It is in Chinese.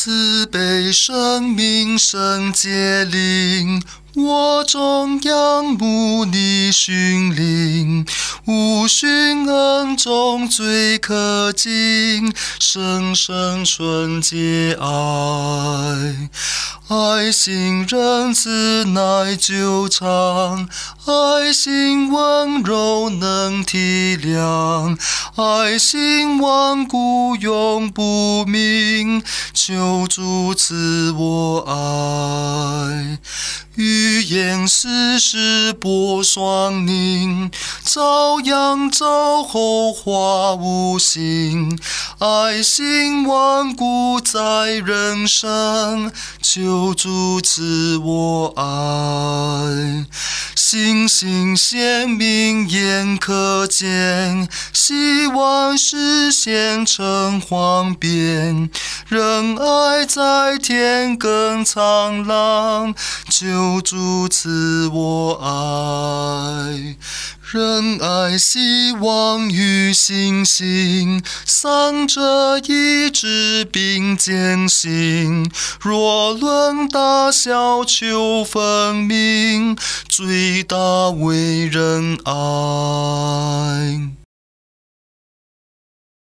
慈悲生命圣洁灵，我终仰慕你训令，无寻恩中最可敬，深深纯洁爱。爱心仁慈乃久长，爱心温柔能体谅，爱心顽固永不泯，求主赐我爱。语言丝丝波霜凝，朝阳朝后花无形，爱心顽固在人生，求主赐我爱。星星鲜明眼可见，希望实现成黄边，仁爱在天更苍朗，求主赐我爱。仁爱希望与信心，三者一致并肩行，若论大小求分明，最大为仁爱。